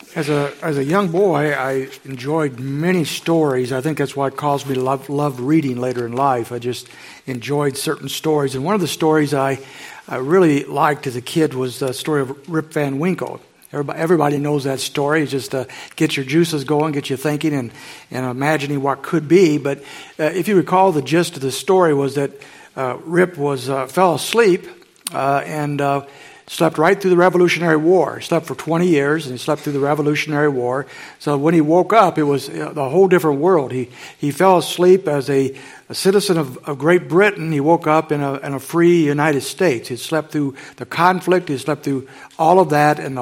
As a young boy, I enjoyed many stories. I think that's what caused me to love reading later in life. I just enjoyed certain stories. And one of the stories I really liked as a kid was the story of Rip Van Winkle. Everybody knows that story. It's just get your juices going, get you thinking and imagining what could be. But if you recall, the gist of the story was that Rip fell asleep and slept right through the Revolutionary War. He slept for 20 years, and he slept through the Revolutionary War. So when he woke up, it was a whole different world. He fell asleep as a citizen of Great Britain. He woke up in a free United States. He slept through the conflict. He slept through all of that, and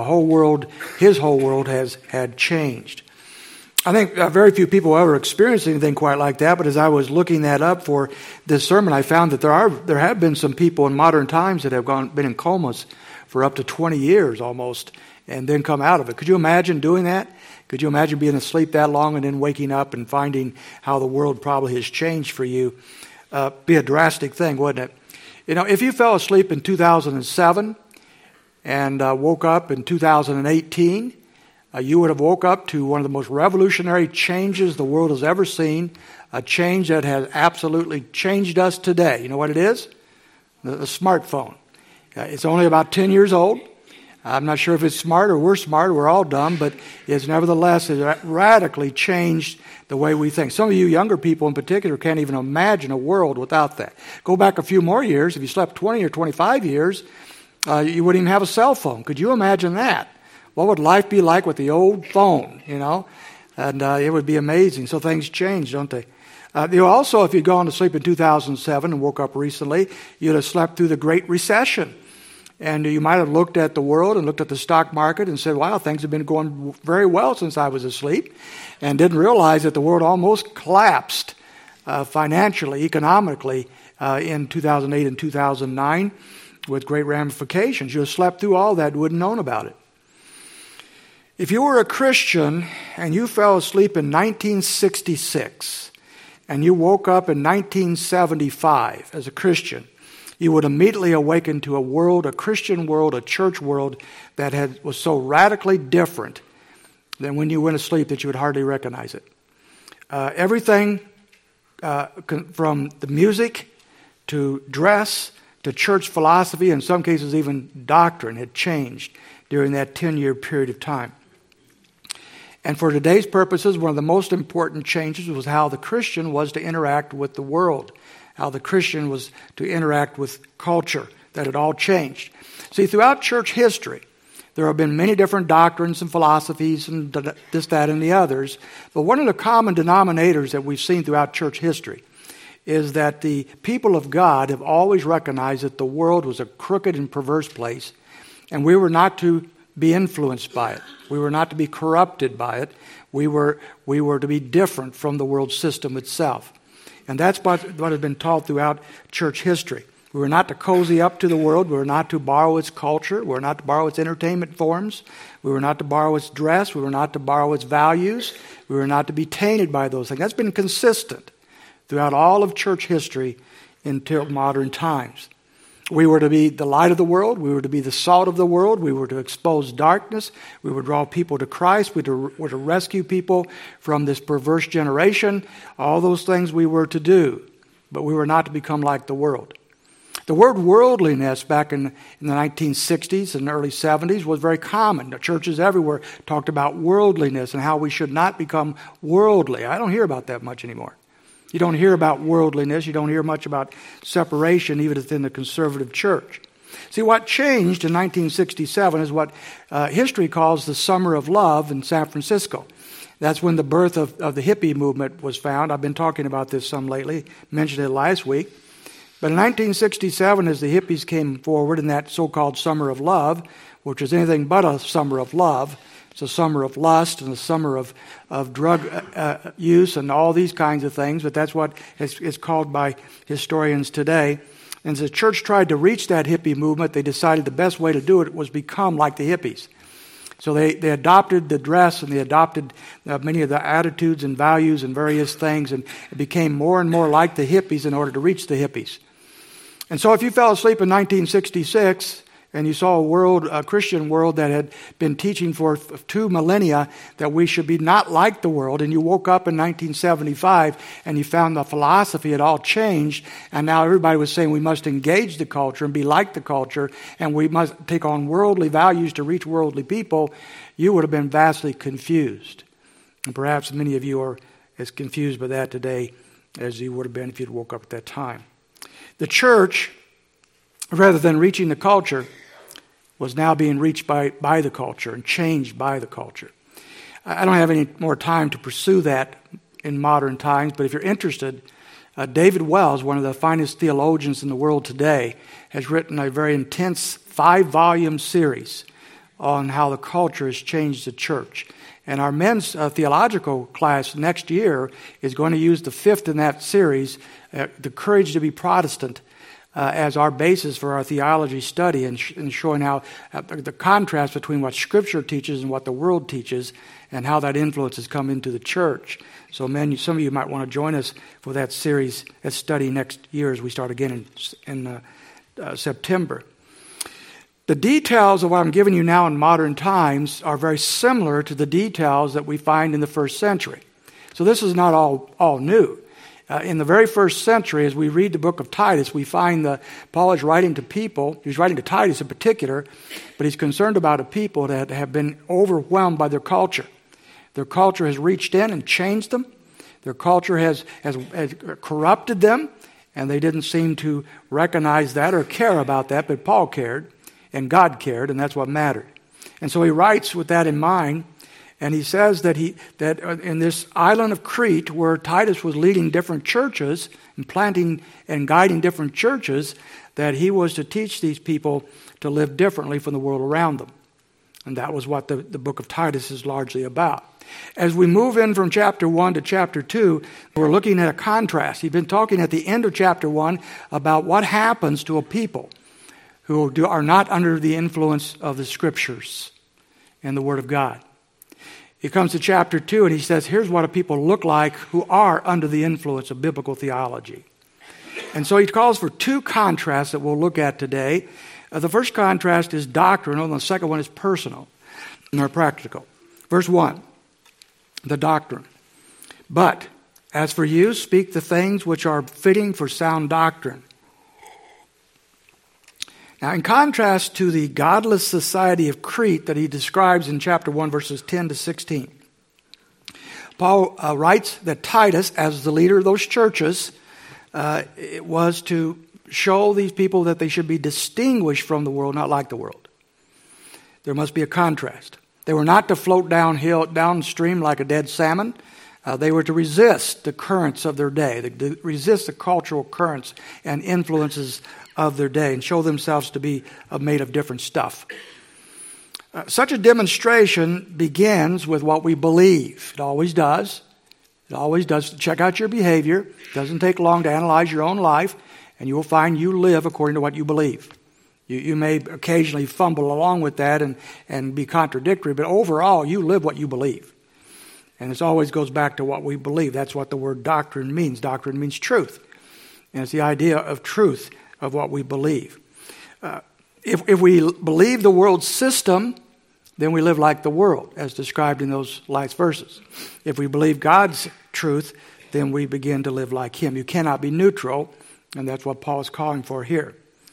his whole world had changed. I think very few people ever experienced anything quite like that, but as I was looking that up for this sermon, I found that there have been some people in modern times that have been in comas for up to 20 years almost, and then come out of it. Could you imagine doing that? Could you imagine being asleep that long and then waking up and finding how the world probably has changed for you? Be a drastic thing, wouldn't it? You know, if you fell asleep in 2007 and woke up in 2018, you would have woke up to one of the most revolutionary changes the world has ever seen, a change that has absolutely changed us today. You know what it is? The smartphone. It's only about 10 years old. I'm not sure if it's smart or we're smart, we're all dumb, but it's nevertheless radically changed the way we think. Some of you younger people in particular can't even imagine a world without that. Go back a few more years, if you slept 20 or 25 years, you wouldn't even have a cell phone. Could you imagine that? What would life be like with the old phone, you know? And it would be amazing. So things change, don't they? Also, if you'd gone to sleep in 2007 and woke up recently, you'd have slept through the Great Recession. And you might have looked at the world and looked at the stock market and said, wow, things have been going very well since I was asleep, and didn't realize that the world almost collapsed financially, economically in 2008 and 2009 with great ramifications. You have slept through all that and wouldn't known about it. If you were a Christian and you fell asleep in 1966 and you woke up in 1975 as a Christian, you would immediately awaken to a Christian world, a church world that was so radically different than when you went to sleep that you would hardly recognize it. Everything from the music to dress to church philosophy, in some cases even doctrine, had changed during that 10-year period of time. And for today's purposes, one of the most important changes was how the Christian was to interact with the world, how the Christian was to interact with culture, that had all changed. See, throughout church history, there have been many different doctrines and philosophies and this, that, and the others. But one of the common denominators that we've seen throughout church history is that the people of God have always recognized that the world was a crooked and perverse place, and we were not to be influenced by it. We were not to be corrupted by it. We were to be different from the world system itself. And that's what has been taught throughout church history. We were not to cozy up to the world. We were not to borrow its culture. We were not to borrow its entertainment forms. We were not to borrow its dress. We were not to borrow its values. We were not to be tainted by those things. That's been consistent throughout all of church history until modern times. We were to be the light of the world. We were to be the salt of the world. We were to expose darkness. We would draw people to Christ. We were to rescue people from this perverse generation. All those things we were to do. But we were not to become like the world. The word worldliness back in the 1960s and early 70s was very common. The churches everywhere talked about worldliness and how we should not become worldly. I don't hear about that much anymore. You don't hear about worldliness. You don't hear much about separation, even within the conservative church. See, what changed in 1967 is what history calls the Summer of Love in San Francisco. That's when the birth of the hippie movement was found. I've been talking about this some lately, mentioned it last week. But in 1967, as the hippies came forward in that so-called Summer of Love, which is anything but a summer of love, it's a summer of lust and a summer of drug use and all these kinds of things, but that's what is called by historians today. And as the church tried to reach that hippie movement, they decided the best way to do it was become like the hippies. So they adopted the dress and they adopted many of the attitudes and values and various things, and it became more and more like the hippies in order to reach the hippies. And so if you fell asleep in 1966, And you saw a Christian world that had been teaching for 2 millennia that we should be not like the world. And you woke up in 1975 and you found the philosophy had all changed. And now everybody was saying we must engage the culture and be like the culture. And we must take on worldly values to reach worldly people. You would have been vastly confused. And perhaps many of you are as confused by that today as you would have been if you'd woke up at that time. The church, rather than reaching the culture, was now being reached by the culture and changed by the culture. I don't have any more time to pursue that in modern times, but if you're interested, David Wells, one of the finest theologians in the world today, has written a very intense 5-volume series on how the culture has changed the church. And our men's theological class next year is going to use the 5th in that series, The Courage to be Protestant, as our basis for our theology study and showing how the contrast between what Scripture teaches and what the world teaches and how that influence has come into the church. So, men, some of you might want to join us for that series, that study next year as we start again in September. The details of what I'm giving you now in modern times are very similar to the details that we find in the first century. So this is not all new. In the very first century, as we read the book of Titus, we find that Paul is writing to people. He's writing to Titus in particular, but he's concerned about a people that have been overwhelmed by their culture. Their culture has reached in and changed them. Their culture has corrupted them, and they didn't seem to recognize that or care about that, but Paul cared, and God cared, and that's what mattered. And so he writes with that in mind. And he says that in this island of Crete, where Titus was leading different churches and planting and guiding different churches, that he was to teach these people to live differently from the world around them. And that was what the book of Titus is largely about. As we move in from chapter 1 to chapter 2, we're looking at a contrast. He's been talking at the end of chapter 1 about what happens to a people who are not under the influence of the Scriptures and the Word of God. He comes to chapter 2 and he says, here's what a people look like who are under the influence of biblical theology. And so he calls for 2 contrasts that we'll look at today. The first contrast is doctrinal, and the second one is personal or practical. Verse 1, the doctrine. But as for you, speak the things which are fitting for sound doctrine. Now, in contrast to the godless society of Crete that he describes in chapter 1, verses 10 to 16, Paul writes that Titus, as the leader of those churches, it was to show these people that they should be distinguished from the world, not like the world. There must be a contrast. They were not to float downstream like a dead salmon. They were to resist the currents of their day, to resist the cultural currents and influences of their day and show themselves to be made of different stuff. Such a demonstration begins with what we believe. It always does. It always does. Check out your behavior. It doesn't take long to analyze your own life, and you will find you live according to what you believe. You may occasionally fumble along with that and be contradictory, but overall, you live what you believe. And it always goes back to what we believe. That's what the word doctrine means. Doctrine means truth. And it's the idea of truth of what we believe. If we believe the world system, then we live like the world, as described in those last verses. If we believe God's truth, then we begin to live like Him. You cannot be neutral, and that's what Paul is calling for here.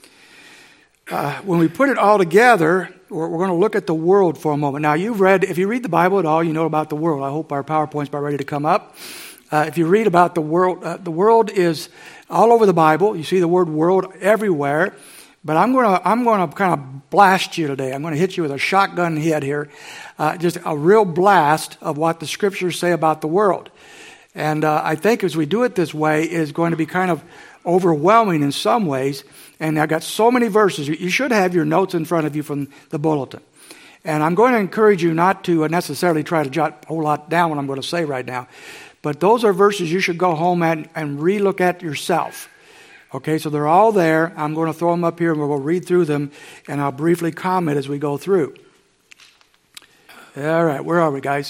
When we put it all together, we're going to look at the world for a moment. Now, if you read the Bible at all, you know about the world. I hope our PowerPoint's about ready to come up. If you read about the world is all over the Bible. You see the word world everywhere. But I'm going to kind of blast you today. I'm going to hit you with a shotgun head here. Just a real blast of what the Scriptures say about the world. And I think as we do it this way, it is going to be kind of overwhelming in some ways. And I've got so many verses. You should have your notes in front of you from the bulletin. And I'm going to encourage you not to necessarily try to jot a whole lot down what I'm going to say right now. But those are verses you should go home and re-look at yourself. Okay, so they're all there. I'm going to throw them up here and we'll read through them. And I'll briefly comment as we go through. All right, where are we, guys?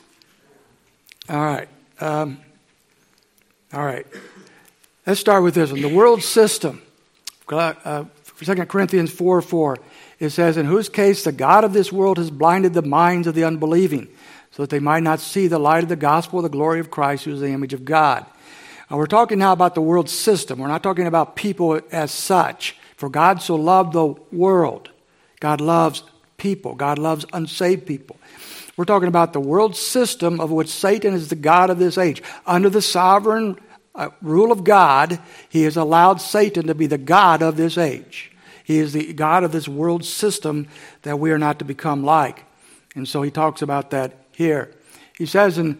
All right. All right. Let's start with this one. The world system. 2 Corinthians 4:4. It says, in whose case the God of this world has blinded the minds of the unbelieving, so that they might not see the light of the gospel of the glory of Christ, who is the image of God. Now we're talking now about the world system. We're not talking about people as such. For God so loved the world. God loves people. God loves unsaved people. We're talking about the world system of which Satan is the god of this age. Under the sovereign rule of God, he has allowed Satan to be the god of this age. He is the god of this world system that we are not to become like. And so he talks about that here. He says he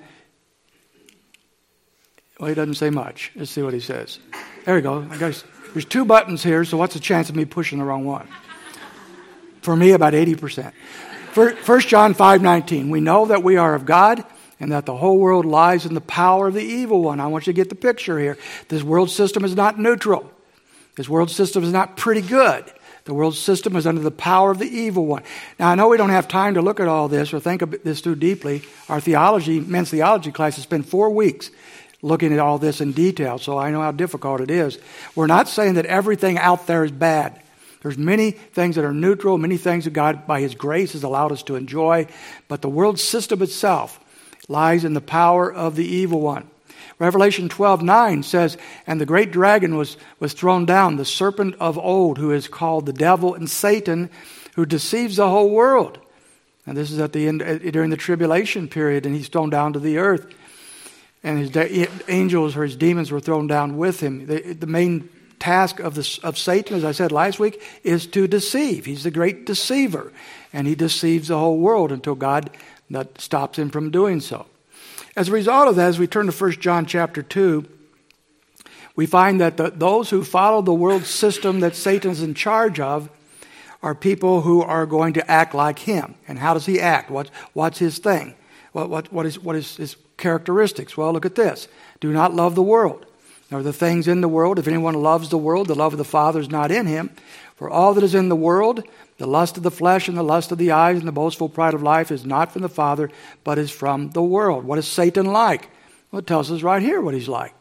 doesn't say much. Let's see what he says. There we go. There's 2 buttons here, so what's the chance of me pushing the wrong one? For me, about 80%. 1 John 5:19. We know that we are of God and that the whole world lies in the power of the evil one. I want you to get the picture here. This world system is not neutral. This world system is not pretty good. The world system is under the power of the evil one. Now, I know we don't have time to look at all this or think of this too deeply. Our men's theology class has spent 4 weeks looking at all this in detail, so I know how difficult it is. We're not saying that everything out there is bad. There's many things that are neutral, many things that God, by His grace, has allowed us to enjoy, but the world system itself lies in the power of the evil one. Revelation 12:9 says, and the great dragon was thrown down, the serpent of old, who is called the devil and Satan, who deceives the whole world. And this is at the end, during the tribulation period, and he's thrown down to the earth. And his angels or his demons were thrown down with him. The main task of Satan, as I said last week, is to deceive. He's the great deceiver. And he deceives the whole world until God stops him from doing so. As a result of that, as we turn to 1 John chapter 2, we find that those who follow the world system that Satan's in charge of are people who are going to act like him. And how does he act? What's his thing? What is his characteristics? Well, look at this. Do not love the world, nor the things in the world. If anyone loves the world, the love of the Father is not in him. For all that is in the world, the lust of the flesh and the lust of the eyes and the boastful pride of life is not from the Father, but is from the world. What is Satan like? Well, it tells us right here what he's like.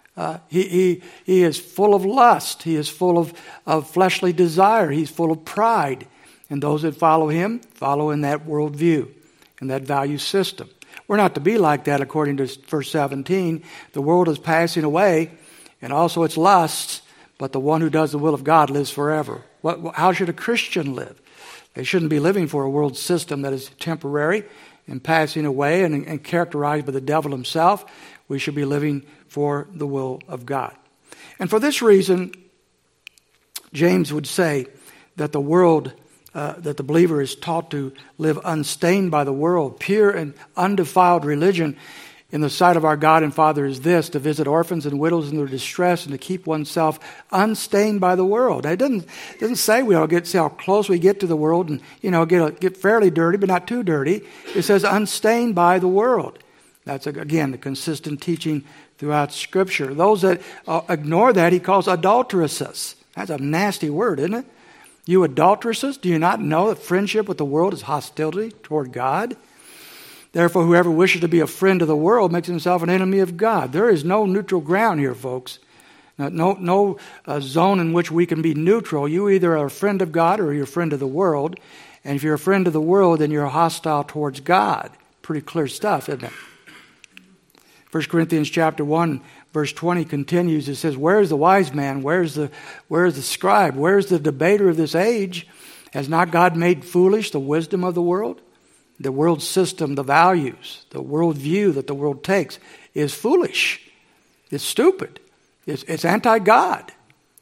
He is full of lust. He is full of fleshly desire. He's full of pride. And those that follow him follow in that worldview and that value system. We're not to be like that according to verse 17. The world is passing away and also its lusts, but the one who does the will of God lives forever. How should a Christian live? They shouldn't be living for a world system that is temporary and passing away and characterized by the devil himself. We should be living for the will of God. And for this reason, James would say that the world, that the believer is taught to live unstained by the world. Pure and undefiled religion in the sight of our God and Father is this: to visit orphans and widows in their distress and to keep oneself unstained by the world. It doesn't say we ought to see how close we get to the world and get fairly dirty, but not too dirty. It says unstained by the world. That's again the consistent teaching throughout Scripture. Those that ignore that, he calls adulteresses. That's a nasty word, isn't it? You adulteresses, do you not know that friendship with the world is hostility toward God? Therefore, whoever wishes to be a friend of the world makes himself an enemy of God. There is no neutral ground here, folks. No zone in which we can be neutral. You either are a friend of God or you're a friend of the world. And if you're a friend of the world, then you're hostile towards God. Pretty clear stuff, isn't it? 1 Corinthians chapter 1, verse 20 continues. It says, where is the wise man? Where is the scribe? Where is the debater of this age? Has not God made foolish the wisdom of the world? The world system, the values, the world view that the world takes is foolish. It's stupid. It's anti-God.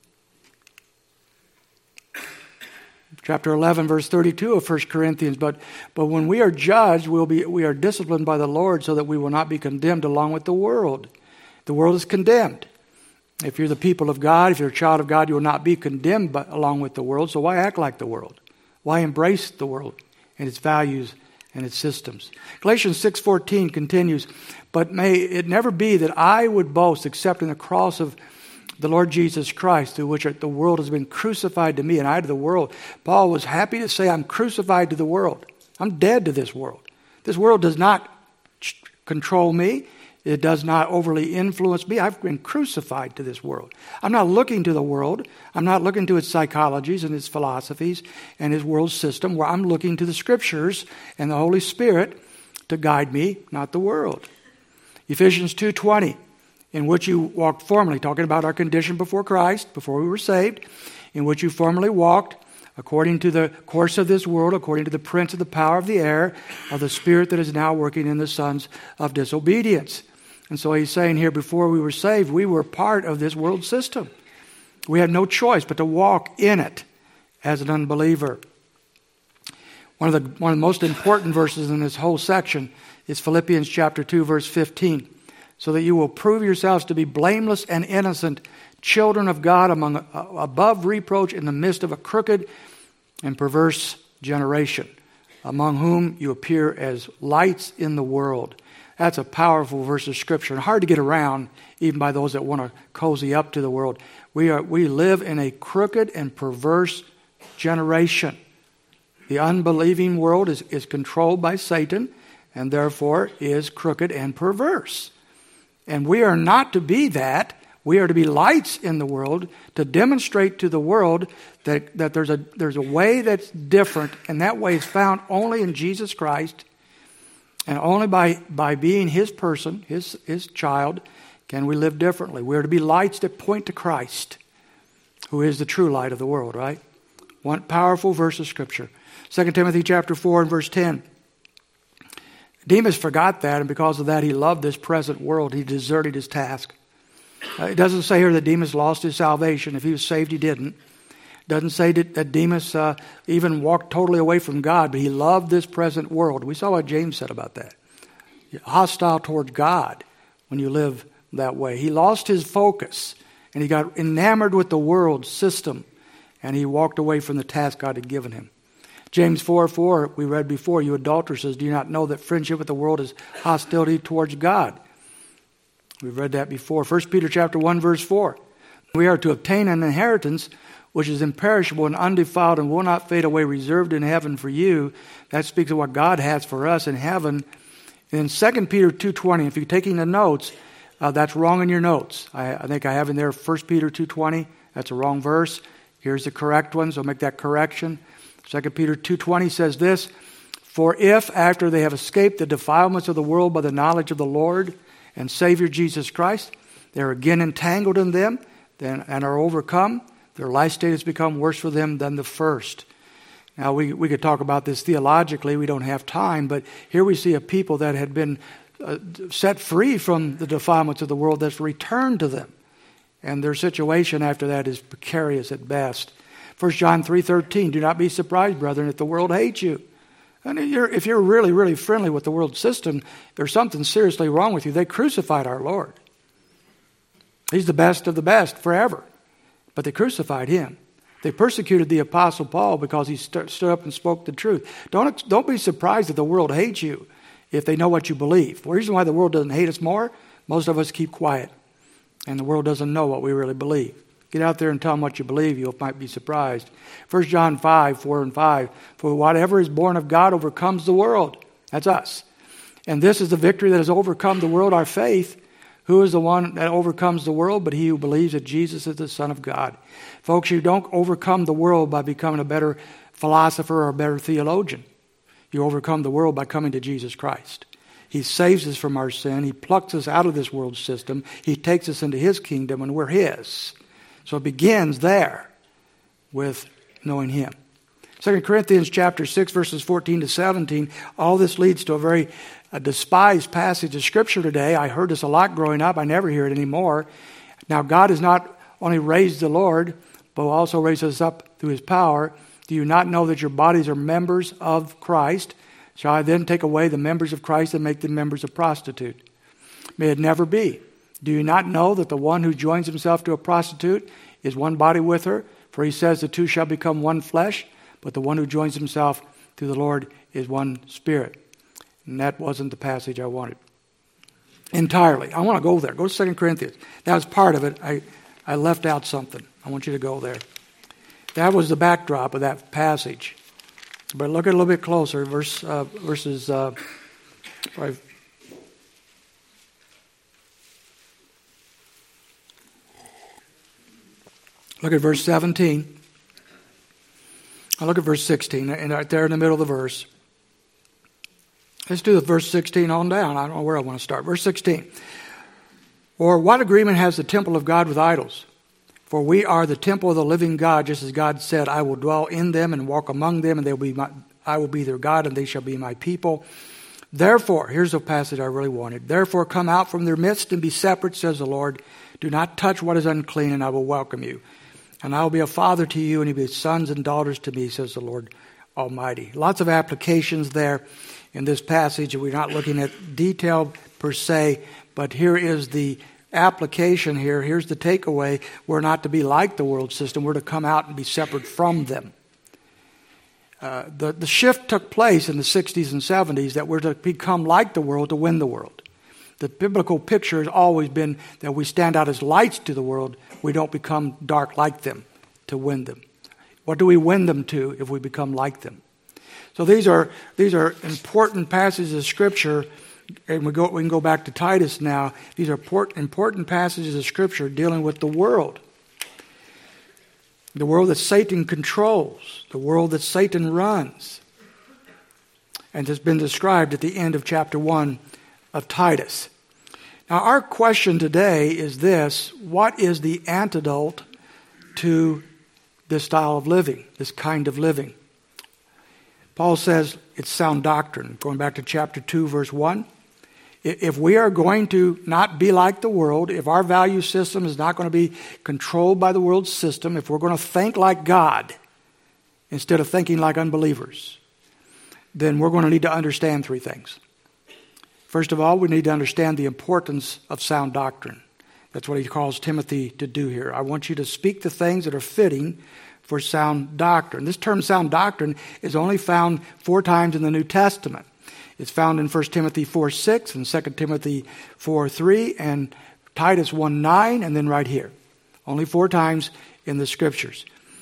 Chapter 11, verse 32 of 1 Corinthians. But when we are judged, we are disciplined by the Lord so that we will not be condemned along with the world. The world is condemned. If you're the people of God, if you're a child of God, you will not be condemned along with the world. So why act like the world? Why embrace the world and its values and its systems? Galatians 6:14 continues, but may it never be that I would boast except in the cross of the Lord Jesus Christ, through which the world has been crucified to me and I to the world. Paul was happy to say, I'm crucified to the world. I'm dead to this world. This world does not control me. It does not overly influence me. I've been crucified to this world. I'm not looking to the world. I'm not looking to its psychologies and its philosophies and its world system, where I'm looking to the Scriptures and the Holy Spirit to guide me, not the world. Ephesians 2:20, in which you walked formerly, talking about our condition before Christ, before we were saved, in which you formerly walked, according to the course of this world, according to the prince of the power of the air, of the spirit that is now working in the sons of disobedience. And so he's saying here, before we were saved, we were part of this world system. We had no choice but to walk in it as an unbeliever. One of the most important verses in this whole section is Philippians chapter 2, verse 15. So that you will prove yourselves to be blameless and innocent, children of God above reproach in the midst of a crooked and perverse generation, among whom you appear as lights in the world. That's a powerful verse of Scripture, and hard to get around even by those that want to cozy up to the world. We live in a crooked and perverse generation. The unbelieving world is controlled by Satan, and therefore is crooked and perverse. And we are not to be that. We are to be lights in the world, to demonstrate to the world that there's a way that's different, and that way is found only in Jesus Christ, and only by being His person, His child, can we live differently. We are to be lights that point to Christ, who is the true light of the world, right? One powerful verse of Scripture. 2 Timothy chapter 4 and verse 10. Demas forgot that, and because of that, he loved this present world. He deserted his task. It doesn't say here that Demas lost his salvation. If he was saved, he didn't. It doesn't say that Demas even walked totally away from God, but he loved this present world. We saw what James said about that. You're hostile toward God when you live that way. He lost his focus, and he got enamored with the world system, and he walked away from the task God had given him. James 4:4, we read before, you adulteresses, do you not know that friendship with the world is hostility towards God? We've read that before. 1 Peter chapter 1, verse 4. We are to obtain an inheritance which is imperishable and undefiled and will not fade away, reserved in heaven for you. That speaks of what God has for us in heaven. In 2 Peter 2:20, if you're taking the notes, that's wrong in your notes. I think I have in there 1 Peter 2:20. That's a wrong verse. Here's the correct one, so make that correction. 2 Peter 2:20 says this, for if, after they have escaped the defilements of the world by the knowledge of the Lord and Savior Jesus Christ, they are again entangled in them and are overcome, their life state has become worse for them than the first. Now, we could talk about this theologically. We don't have time, but here we see a people that had been set free from the defilements of the world that's returned to them. And their situation after that is precarious at best. 1 John 3:13, do not be surprised, brethren, if the world hates you. And if you're really, really friendly with the world system, there's something seriously wrong with you. They crucified our Lord. He's the best of the best forever. But they crucified Him. They persecuted the Apostle Paul because he stood up and spoke the truth. Don't be surprised if the world hates you if they know what you believe. The reason why the world doesn't hate us more, most of us keep quiet. And the world doesn't know what we really believe. Get out there and tell them what you believe. You might be surprised. 1 John 5:4 and 5. For whatever is born of God overcomes the world. That's us. And this is the victory that has overcome the world, our faith. Who is the one that overcomes the world? But he who believes that Jesus is the Son of God. Folks, you don't overcome the world by becoming a better philosopher or a better theologian. You overcome the world by coming to Jesus Christ. He saves us from our sin. He plucks us out of this world system. He takes us into His kingdom, and we're His. So it begins there with knowing Him. 2 Corinthians chapter 6, verses 14 to 17. All this leads to a very despised passage of Scripture today. I heard this a lot growing up. I never hear it anymore. Now, God has not only raised the Lord, but will also raise us up through His power. Do you not know that your bodies are members of Christ? Shall I then take away the members of Christ and make them members of prostitute? May it never be. Do you not know that the one who joins himself to a prostitute is one body with her? For He says the two shall become one flesh, but the one who joins himself to the Lord is one spirit. And that wasn't the passage I wanted. Entirely. I want to go there. Go to 2 Corinthians. That was part of it. I left out something. I want you to go there. That was the backdrop of that passage. But look at it a little bit closer. Verses 5. Look at verse 17. I'll look at verse 16, and right there in the middle of the verse. Let's do the verse 16 on down. I don't know where I want to start. Verse 16. Or what agreement has the temple of God with idols? For we are the temple of the living God, just as God said, I will dwell in them and walk among them, and I will be their God, and they shall be my people. Therefore, here's the passage I really wanted. Therefore, come out from their midst and be separate, says the Lord. Do not touch what is unclean, and I will welcome you. And I will be a father to you, and you'll be sons and daughters to me, says the Lord Almighty. Lots of applications there in this passage. We're not looking at detail per se, but here is the application here. Here's the takeaway. We're not to be like the world system. We're to come out and be separate from them. The shift took place in the 60s and 70s that we're to become like the world to win the world. The biblical picture has always been that we stand out as lights to the world. We don't become dark like them to win them. What do we win them to if we become like them? So these are important passages of Scripture, and we can go back to Titus now. These are important passages of Scripture dealing with the world that Satan controls, the world that Satan runs, and has been described at the end of chapter 1 of Titus. Now, our question today is this: what is the antidote to this style of living, this kind of living? Paul says it's sound doctrine. Going back to chapter 2, verse 1. If we are going to not be like the world, if our value system is not going to be controlled by the world system, if we're going to think like God instead of thinking like unbelievers, then we're going to need to understand three things. First of all, we need to understand the importance of sound doctrine. That's what he calls Timothy to do here. I want you to speak the things that are fitting for sound doctrine. This term sound doctrine is only found 4 times in the New Testament. It's found in 1 Timothy 4:6 and 2 Timothy 4:3 and Titus 1:9, and then right here. Only 4 times in the Scriptures.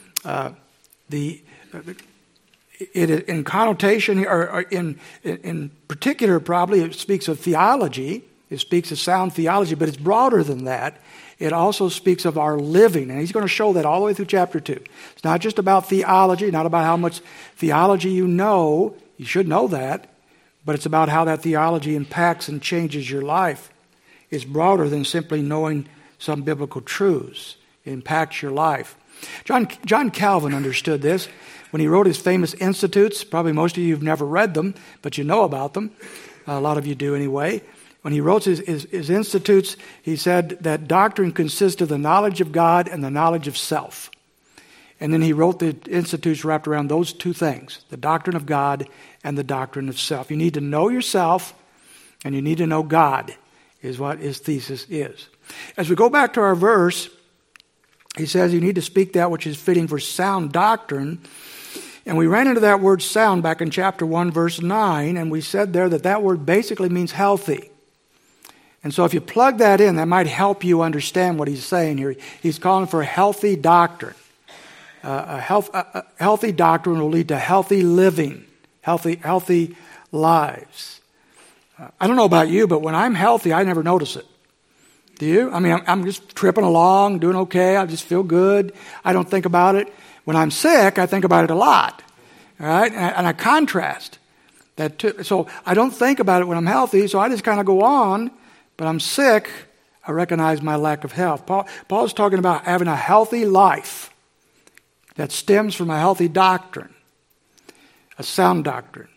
In connotation, or in particular, probably it speaks of theology. It speaks of sound theology, but it's broader than that. It also speaks of our living, and he's going to show that all the way through chapter 2. It's not just about theology, not about how much theology you know. You should know that, but it's about how that theology impacts and changes your life. It's broader than simply knowing some biblical truths. It impacts your life. John Calvin understood this when he wrote his famous Institutes. Probably most of you have never read them, but you know about them. A lot of you do anyway. When he wrote his Institutes, he said that doctrine consists of the knowledge of God and the knowledge of self. And then he wrote the Institutes wrapped around those 2 things, the doctrine of God and the doctrine of self. You need to know yourself and you need to know God, is what his thesis is. As we go back to our verse, he says you need to speak that which is fitting for sound doctrine. And we ran into that word sound back in chapter 1, verse 9, and we said there that word basically means healthy. And so if you plug that in, that might help you understand what he's saying here. He's calling for a healthy doctrine. A healthy doctrine will lead to healthy living, healthy lives. I don't know about you, but when I'm healthy, I never notice it. Do you? I mean, I'm just tripping along, doing okay. I just feel good. I don't think about it. When I'm sick, I think about it a lot. All right? And I contrast that too. So I don't think about it when I'm healthy, so I just kind of go on. But I'm sick, I recognize my lack of health. Paul's talking about having a healthy life that stems from a healthy doctrine, a sound doctrine.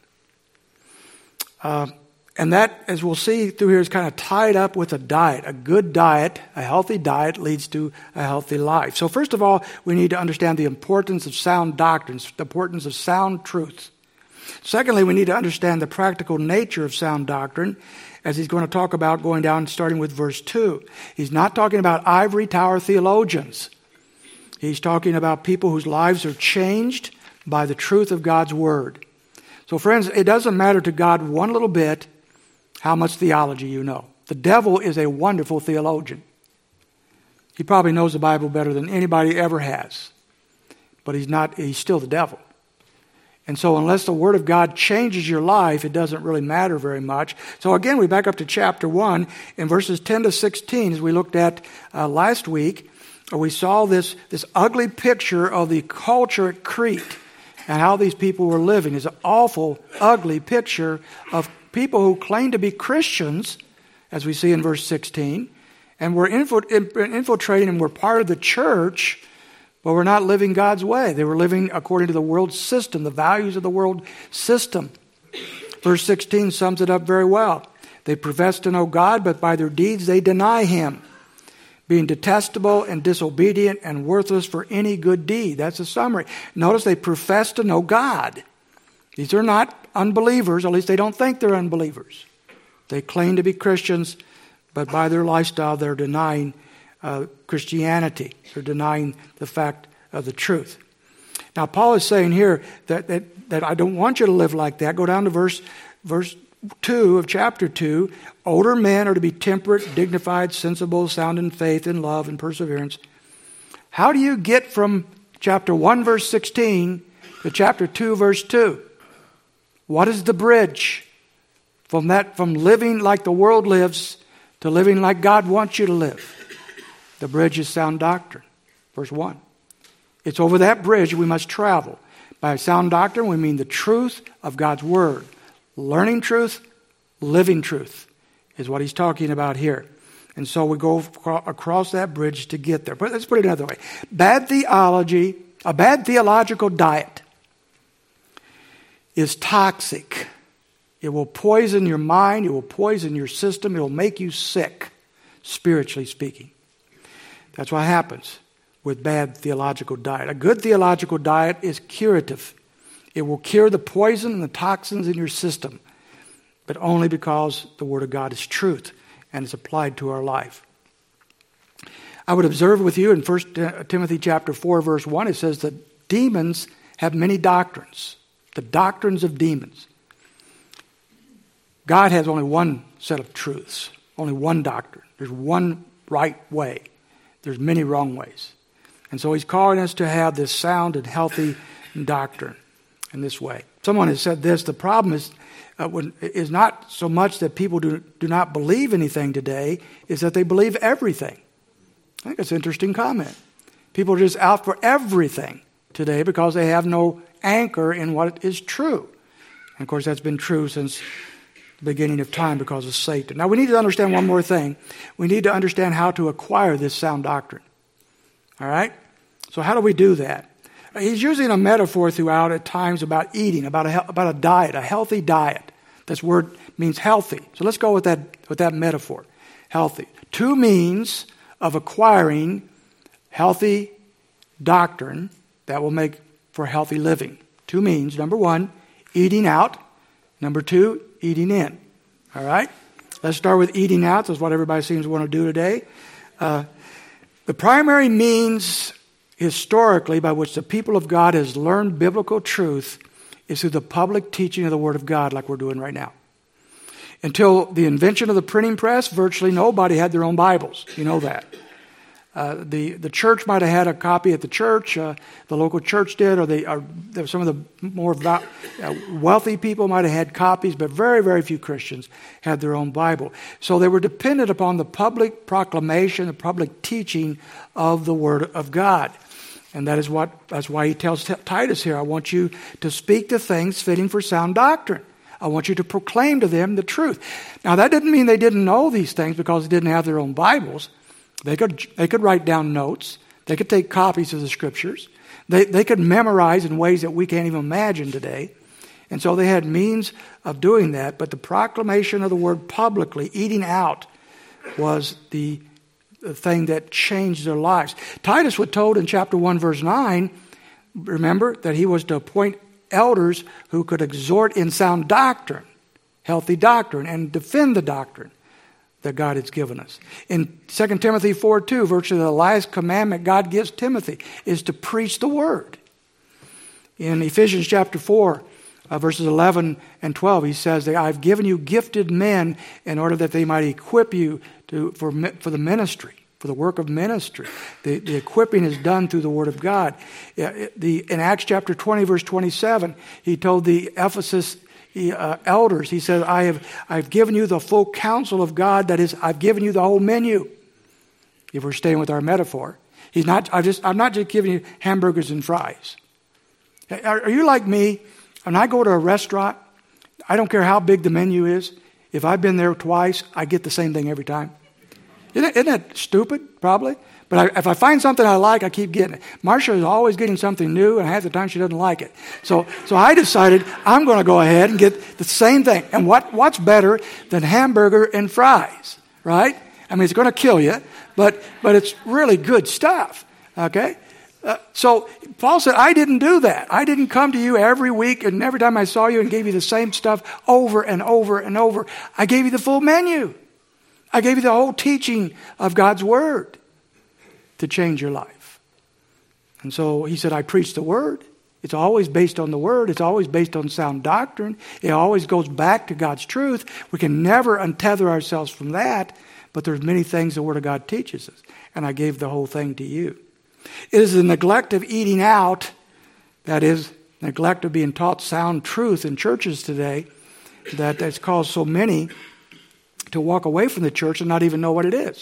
And that, as we'll see through here, is kind of tied up with a diet. A good diet, a healthy diet, leads to a healthy life. So first of all, we need to understand the importance of sound doctrines, the importance of sound truth. Secondly, we need to understand the practical nature of sound doctrine, as he's going to talk about going down, starting with verse 2. He's not talking about ivory tower theologians. He's talking about people whose lives are changed by the truth of God's Word. So friends, it doesn't matter to God one little bit how much theology you know. The devil is a wonderful theologian. He probably knows the Bible better than anybody ever has. But he's still the devil. And so unless the Word of God changes your life, it doesn't really matter very much. So again, we back up to chapter 1 in verses 10 to 16, as we looked at last week. we saw this ugly picture of the culture at Crete and how these people were living. It's an awful, ugly picture of people who claim to be Christians, as we see in verse 16, and we're infiltrating and we're part of the church, but we're not living God's way. They were living according to the world system, the values of the world system. Verse 16 sums it up very well. They profess to know God, but by their deeds they deny Him, being detestable and disobedient and worthless for any good deed. That's a summary. Notice they profess to know God. These are not unbelievers, at least they don't think they're unbelievers. They claim to be Christians, but by their lifestyle they're denying Christianity. They're denying the fact of the truth. Now Paul is saying here that I don't want you to live like that. Go down to verse 2 of chapter 2. Older men are to be temperate, dignified, sensible, sound in faith, in love, and perseverance. How do you get from chapter 1 verse 16 to chapter 2 verse 2? What is the bridge from living like the world lives to living like God wants you to live? The bridge is sound doctrine. Verse 1. It's over that bridge we must travel. By sound doctrine we mean the truth of God's Word. Learning truth, living truth is what he's talking about here. And so we go across that bridge to get there. But let's put it another way. A bad theological diet is toxic. It will poison your mind. It will poison your system. It will make you sick, spiritually speaking. That's what happens with bad theological diet. A good theological diet is curative. It will cure the poison and the toxins in your system, but only because the Word of God is truth and it's applied to our life. I would observe with you in 1 Timothy chapter 4, verse 1, it says that demons have many doctrines, the doctrines of demons. God has only one set of truths, only one doctrine. There's one right way. There's many wrong ways. And so he's calling us to have this sound and healthy doctrine in this way. Someone has said this, the problem is not so much that people do not believe anything today, is that they believe everything. I think that's an interesting comment. People are just out for everything today because they have no anchor in what is true. And of course that's been true since the beginning of time because of Satan. Now we need to understand one more thing. We need to understand how to acquire this sound doctrine. All right? So how do we do that? He's using a metaphor throughout at times about eating, about a diet, a healthy diet. This word means healthy. So let's go with that metaphor. Healthy. Two means of acquiring healthy doctrine that will make for healthy living. Two means. Number one, eating out. Number two, eating in. All right? Let's start with eating out. That's what everybody seems to want to do today. The primary means historically by which the people of God has learned biblical truth is through the public teaching of the Word of God like we're doing right now. Until the invention of the printing press, virtually nobody had their own Bibles. You know that. The church might have had a copy at the church, the local church did, or some of the more wealthy people might have had copies, but very, very few Christians had their own Bible. So they were dependent upon the public proclamation, the public teaching of the Word of God. And that's why he tells Titus here, I want you to speak to things fitting for sound doctrine. I want you to proclaim to them the truth. Now that didn't mean they didn't know these things because they didn't have their own Bibles. They could write down notes. They could take copies of the Scriptures. They could memorize in ways that we can't even imagine today. And so they had means of doing that. But the proclamation of the Word publicly, eating out, was the thing that changed their lives. Titus was told in chapter 1, verse 9, remember, that he was to appoint elders who could exhort in sound doctrine, healthy doctrine, and defend the doctrine that God has given us. In 2 Timothy 4:2, virtually the last commandment God gives Timothy is to preach the Word. In Ephesians chapter 4, verses 11 and 12, he says that I've given you gifted men in order that they might equip you for the ministry, for the work of ministry. The equipping is done through the Word of God. In Acts chapter 20, verse 27, he told the Ephesus elders, he said, I've given you the full counsel of God. That is, I've given you the whole menu. If we're staying with our metaphor, I'm not just giving you hamburgers and fries. Are you like me? When I go to a restaurant, I don't care how big the menu is. If I've been there twice, I get the same thing every time. Isn't that stupid? Probably. But if I find something I like, I keep getting it. Marcia is always getting something new, and half the time she doesn't like it. So I decided I'm going to go ahead and get the same thing. And what's better than hamburger and fries, right? I mean, it's going to kill you, but it's really good stuff, okay? So Paul said, I didn't do that. I didn't come to you every week and every time I saw you and gave you the same stuff over and over and over. I gave you the full menu. I gave you the whole teaching of God's Word to change your life. And so he said, I preach the Word. It's always based on the Word. It's always based on sound doctrine. It always goes back to God's truth. We can never untether ourselves from that, but there's many things the Word of God teaches us. And I gave the whole thing to you. It is the neglect of eating out, that is, neglect of being taught sound truth in churches today, that's caused so many to walk away from the church and not even know what it is.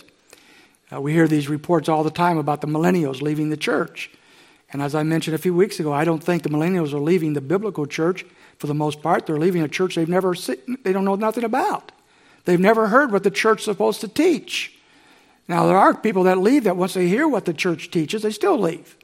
We hear these reports all the time about the millennials leaving the church. And as I mentioned a few weeks ago, I don't think the millennials are leaving the biblical church for the most part. They're leaving a church they don't know nothing about. They've never heard what the church is supposed to teach. Now, there are people that leave that once they hear what the church teaches, they still leave.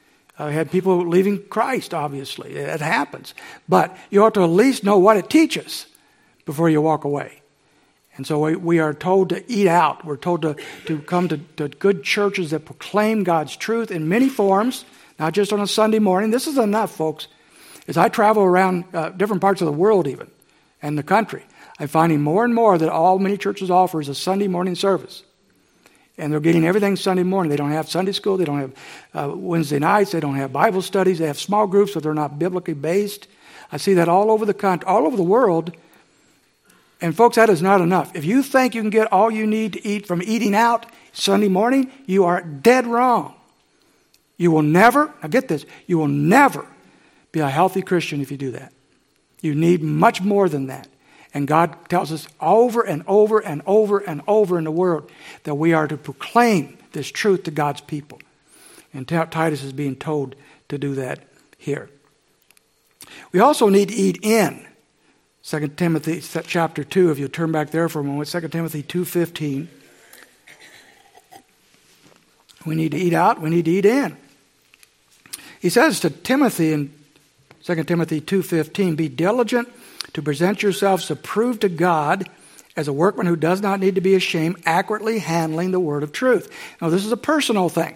I had people leaving Christ, obviously. It happens. But you ought to at least know what it teaches before you walk away. And so we are told to eat out. We're told to come to good churches that proclaim God's truth in many forms, not just on a Sunday morning. This is enough, folks. As I travel around different parts of the world even, and the country, I'm finding more and more that many churches offer is a Sunday morning service. And they're getting everything Sunday morning. They don't have Sunday school. They don't have Wednesday nights. They don't have Bible studies. They have small groups, but they're not biblically based. I see that all over the country, all over the world. And folks, that is not enough. If you think you can get all you need to eat from eating out Sunday morning, you are dead wrong. You will never, now get this, you will never be a healthy Christian if you do that. You need much more than that. And God tells us over and over and over and over in the Word that we are to proclaim this truth to God's people. And Titus is being told to do that here. We also need to eat in. 2 Timothy chapter 2, if you turn back there for a moment, 2 Timothy 2:15. We need to eat out, we need to eat in. He says to Timothy in 2 Timothy 2:15, be diligent to present yourselves approved to God as a workman who does not need to be ashamed, accurately handling the word of truth. Now, this is a personal thing.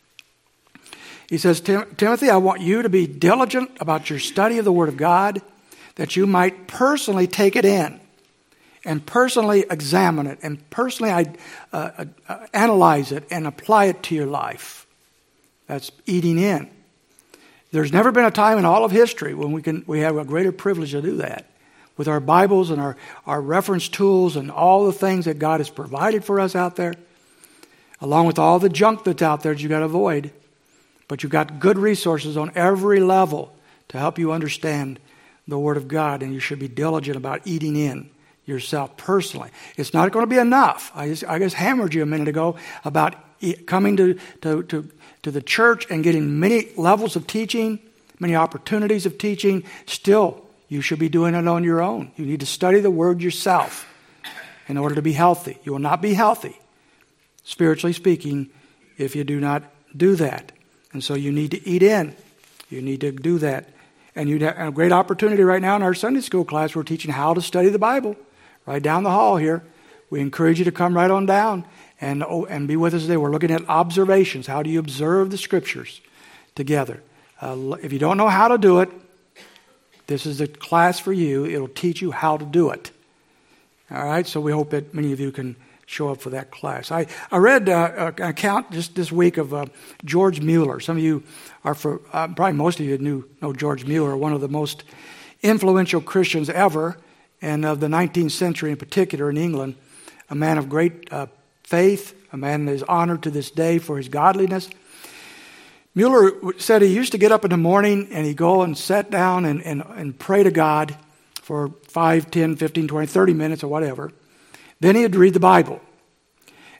He says, Timothy, I want you to be diligent about your study of the word of God, that you might personally take it in and personally examine it and personally analyze it and apply it to your life. That's eating in. There's never been a time in all of history when we have a greater privilege to do that. With our Bibles and our reference tools and all the things that God has provided for us out there, along with all the junk that's out there that you've got to avoid. But you've got good resources on every level to help you understand the Word of God, and you should be diligent about eating in yourself personally. It's not going to be enough. I just hammered you a minute ago about coming to the church and getting many levels of teaching, many opportunities of teaching. Still, you should be doing it on your own. You need to study the Word yourself in order to be healthy. You will not be healthy, spiritually speaking, if you do not do that. And so you need to eat in. You need to do that. And you'd have a great opportunity right now in our Sunday school class. We're teaching how to study the Bible right down the hall here. We encourage you to come right on down and be with us today. We're looking at observations. How do you observe the Scriptures together? If you don't know how to do it, this is the class for you. It'll teach you how to do it. All right, so we hope that many of you can show up for that class. I read an account just this week of George Mueller. Some of you are probably most of you know George Mueller, one of the most influential Christians ever, and of the 19th century in particular in England, a man of great faith, a man that is honored to this day for his godliness. Mueller said he used to get up in the morning and he'd go and sit down and pray to God for 5, 10, 15, 20, 30 minutes or whatever. Then he'd read the Bible.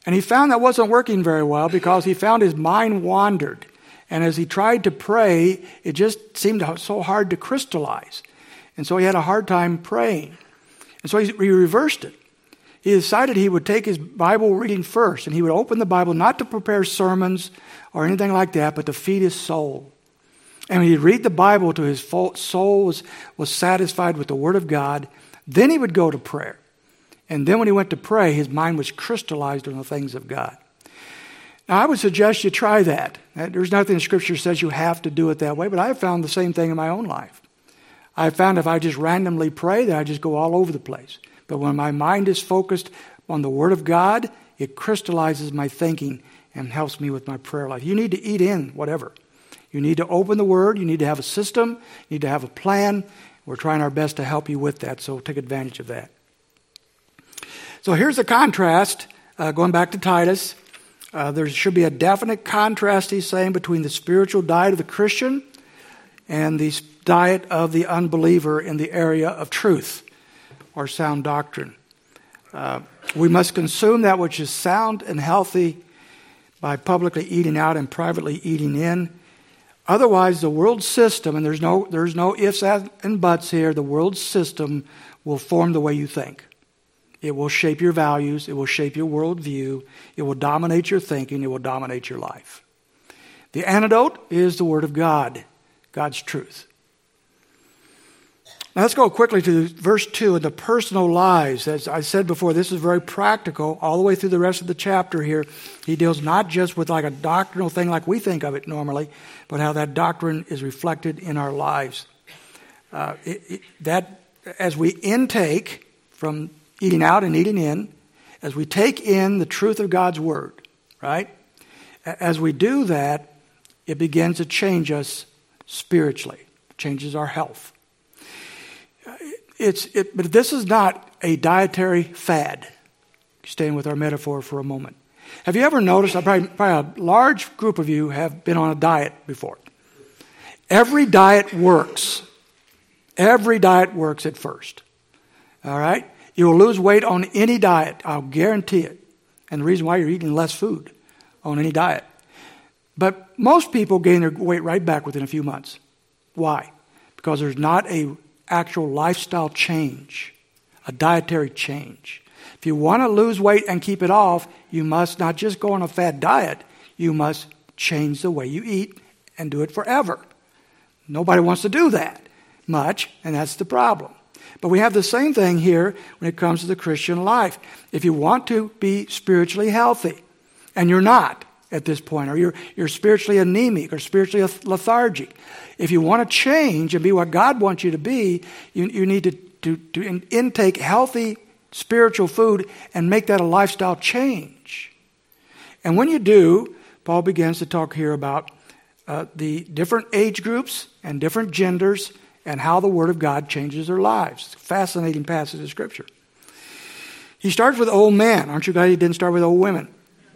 And he found that wasn't working very well because he found his mind wandered. And as he tried to pray, it just seemed so hard to crystallize. And so he had a hard time praying. And so he reversed it. He decided he would take his Bible reading first, and he would open the Bible not to prepare sermons or anything like that, but to feed his soul. And when he'd read the Bible till his soul was satisfied with the Word of God, then he would go to prayer. And then when he went to pray, his mind was crystallized on the things of God. Now, I would suggest you try that. There's nothing in Scripture says you have to do it that way, but I have found the same thing in my own life. I found if I just randomly pray, that I just go all over the place. But when my mind is focused on the Word of God, it crystallizes my thinking and helps me with my prayer life. You need to eat in whatever. You need to open the Word. You need to have a system. You need to have a plan. We're trying our best to help you with that, so take advantage of that. So here's a contrast, going back to Titus. There should be a definite contrast, he's saying, between the spiritual diet of the Christian and the diet of the unbeliever in the area of truth or sound doctrine. We must consume that which is sound and healthy by publicly eating out and privately eating in. Otherwise, the world system, and there's no ifs and buts here, the world system will form the way you think. It will shape your values. It will shape your worldview. It will dominate your thinking. It will dominate your life. The antidote is the Word of God, God's truth. Now let's go quickly to verse 2 in the personal lives. As I said before, this is very practical. All the way through the rest of the chapter here, he deals not just with like a doctrinal thing like we think of it normally, but how that doctrine is reflected in our lives. That as we intake from eating out and eating in, as we take in the truth of God's Word, right? As we do that, it begins to change us spiritually. It changes our health. But this is not a dietary fad. Staying with our metaphor for a moment. Have you ever noticed, probably a large group of you have been on a diet before. Every diet works. Every diet works at first. All right? You will lose weight on any diet. I'll guarantee it. And the reason why you're eating less food on any diet. But most people gain their weight right back within a few months. Why? Because there's not an actual lifestyle change, a dietary change. If you want to lose weight and keep it off, you must not just go on a fad diet. You must change the way you eat and do it forever. Nobody wants to do that much, and that's the problem. But we have the same thing here when it comes to the Christian life. If you want to be spiritually healthy, and you're not at this point, or you're spiritually anemic or spiritually lethargic, if you want to change and be what God wants you to be, you need to intake healthy spiritual food and make that a lifestyle change. And when you do, Paul begins to talk here about the different age groups and different genders and how the Word of God changes their lives. It's a fascinating passage of Scripture. He starts with old men. Aren't you glad he didn't start with old women?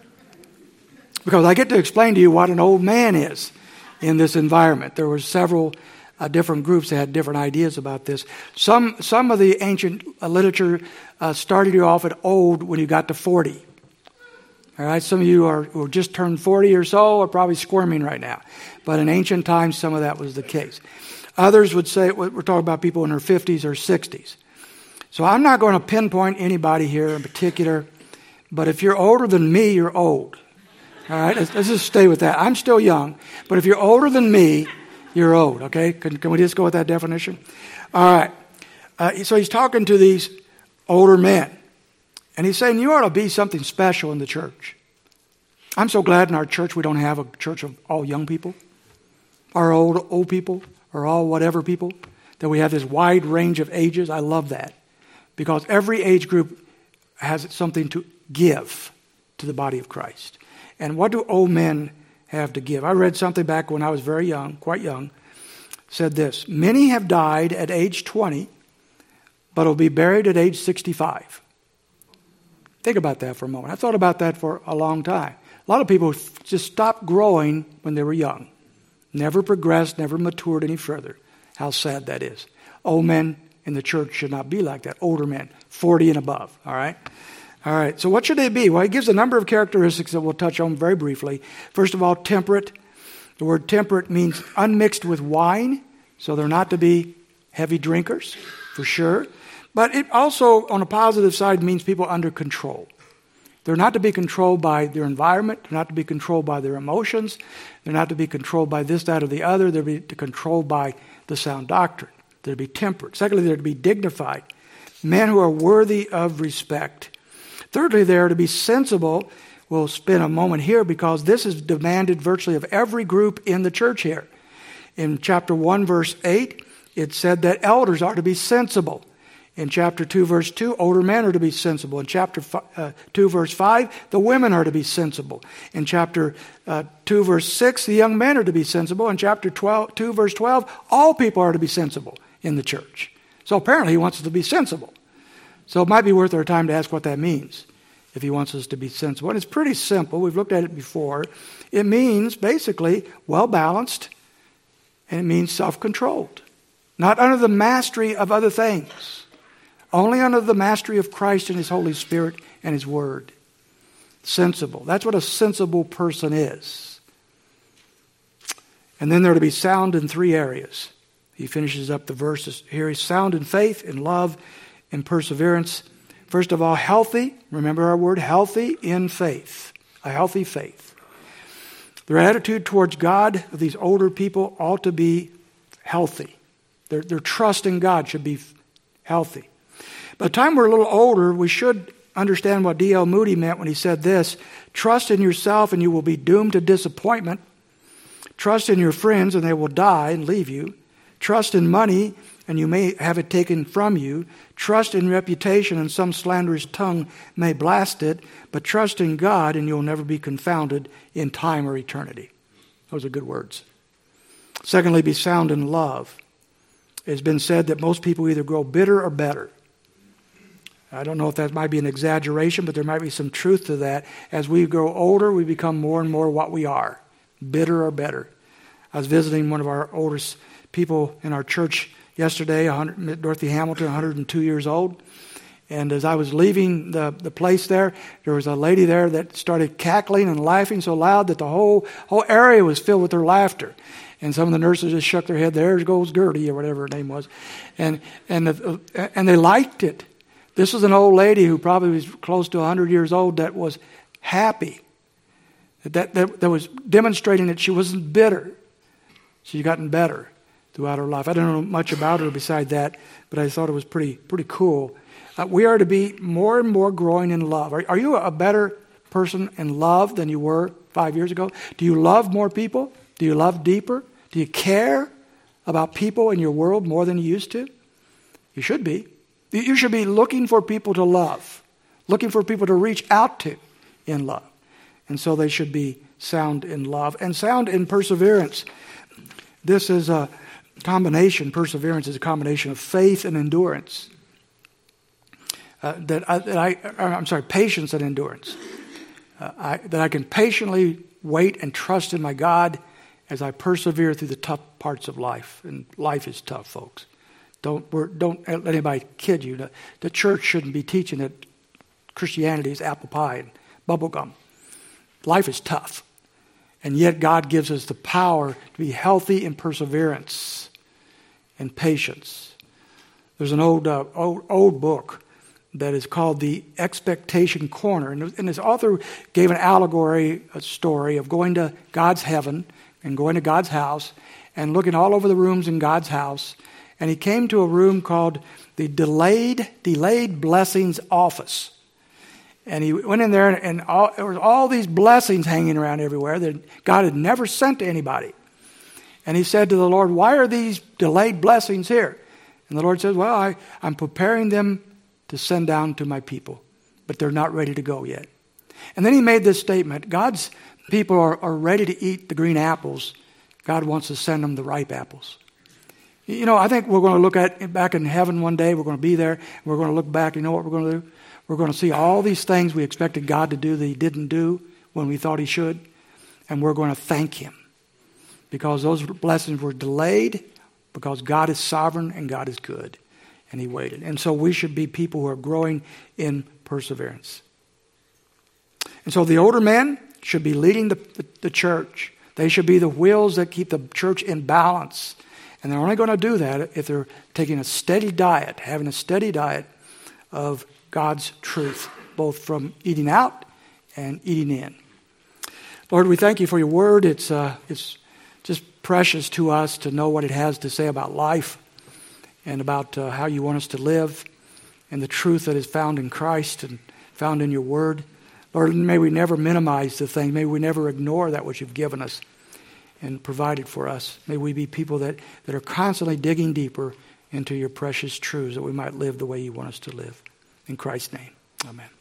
Because I get to explain to you what an old man is in this environment. There were several different groups that had different ideas about this. Some of the ancient literature started you off at old when you got to 40. All right, some of you who just turned 40 or so are probably squirming right now. But in ancient times, some of that was the case. Others would say, we're talking about people in their 50s or 60s. So I'm not going to pinpoint anybody here in particular, but if you're older than me, you're old. All right, let's just stay with that. I'm still young, but if you're older than me, you're old, okay? Can we just go with that definition? All right, so he's talking to these older men, and he's saying, you ought to be something special in the church. I'm so glad in our church we don't have a church of all young people, or old people, or all whatever people, that we have this wide range of ages. I love that, because every age group has something to give to the body of Christ. And what do old men have to give? I read something back when I was very young, quite young, said this: many have died at age 20, but will be buried at age 65. Think about that for a moment. I thought about that for a long time. A lot of people just stopped growing when they were young. Never progressed, never matured any further. How sad that is. Old men in the church should not be like that. Older men, 40 and above, all right? All right, so what should they be? Well, he gives a number of characteristics that we'll touch on very briefly. First of all, temperate. The word temperate means unmixed with wine, so they're not to be heavy drinkers, for sure. But it also, on a positive side, means people under control. They're not to be controlled by their environment. They're not to be controlled by their emotions. They're not to be controlled by this, that, or the other. They're to be controlled by the sound doctrine. They're to be temperate. Secondly, they're to be dignified. Men who are worthy of respect. Thirdly, they are to be sensible. We'll spend a moment here because this is demanded virtually of every group in the church here. In chapter 1, verse 8, it said that elders are to be sensible. In chapter 2, verse 2, older men are to be sensible. In chapter 2, verse 5, the women are to be sensible. In chapter 2, verse 6, the young men are to be sensible. In chapter 2, verse 12, all people are to be sensible in the church. So apparently he wants us to be sensible. So it might be worth our time to ask what that means, if he wants us to be sensible. And it's pretty simple. We've looked at it before. It means basically well-balanced, and it means self-controlled. Not under the mastery of other things. Only under the mastery of Christ and His Holy Spirit and His Word. Sensible. That's what a sensible person is. And then they're to be sound in three areas. He finishes up the verses here. He's sound in faith, in love, in perseverance. First of all, healthy. Remember our word, healthy in faith. A healthy faith. Their attitude towards God of these older people ought to be healthy. Their trust in God should be healthy. By the time we're a little older, we should understand what D.L. Moody meant when he said this: trust in yourself and you will be doomed to disappointment. Trust in your friends and they will die and leave you. Trust in money and you may have it taken from you. Trust in reputation and some slanderous tongue may blast it. But trust in God and you'll never be confounded in time or eternity. Those are good words. Secondly, be sound in love. It's been said that most people either grow bitter or better. I don't know if that might be an exaggeration, but there might be some truth to that. As we grow older, we become more and more what we are, bitter or better. I was visiting one of our oldest people in our church yesterday, Dorothy Hamilton, 102 years old. And as I was leaving the place there was a lady there that started cackling and laughing so loud that the whole area was filled with her laughter. And some of the nurses just shook their head. There goes Gertie, or whatever her name was. And they liked it. This was an old lady who probably was close to 100 years old that was happy. That was demonstrating that she wasn't bitter. She'd gotten better throughout her life. I don't know much about her beside that, but I thought it was pretty cool. We are to be more and more growing in love. Are you a better person in love than you were 5 years ago? Do you love more people? Do you love deeper? Do you care about people in your world more than you used to? You should be. You should be looking for people to love, looking for people to reach out to in love. And so they should be sound in love and sound in perseverance. This is a combination, perseverance is a combination of faith and endurance. Patience and endurance. That I can patiently wait and trust in my God as I persevere through the tough parts of life. And life is tough, folks. Don't let anybody kid you. The church shouldn't be teaching that Christianity is apple pie and bubble gum. Life is tough. And yet God gives us the power to be healthy in perseverance and patience. There's an old book that is called The Expectation Corner. And this author gave an allegory, a story of going to God's heaven and going to God's house and looking all over the rooms in God's house. And he came to a room called the Delayed Blessings Office. And he went in there and there was all these blessings hanging around everywhere that God had never sent to anybody. And he said to the Lord, "Why are these delayed blessings here?" And the Lord says, "Well, I'm preparing them to send down to my people, but they're not ready to go yet." And then he made this statement: God's people are ready to eat the green apples. God wants to send them the ripe apples. You know, I think we're going to look at it back in heaven one day. We're going to be there. We're going to look back. You know what we're going to do? We're going to see all these things we expected God to do that He didn't do when we thought He should. And we're going to thank Him because those blessings were delayed because God is sovereign and God is good. And He waited. And so we should be people who are growing in perseverance. And so the older men should be leading the church. They should be the wheels that keep the church in balance. And they're only going to do that if they're taking a steady diet, having a steady diet of God's truth, both from eating out and eating in. Lord, we thank you for your word. It's just precious to us to know what it has to say about life and about how you want us to live and the truth that is found in Christ and found in your word. Lord, may we never minimize the thing. May we never ignore that which you've given us and provided for us. May we be people that are constantly digging deeper into your precious truths that we might live the way you want us to live. In Christ's name, amen.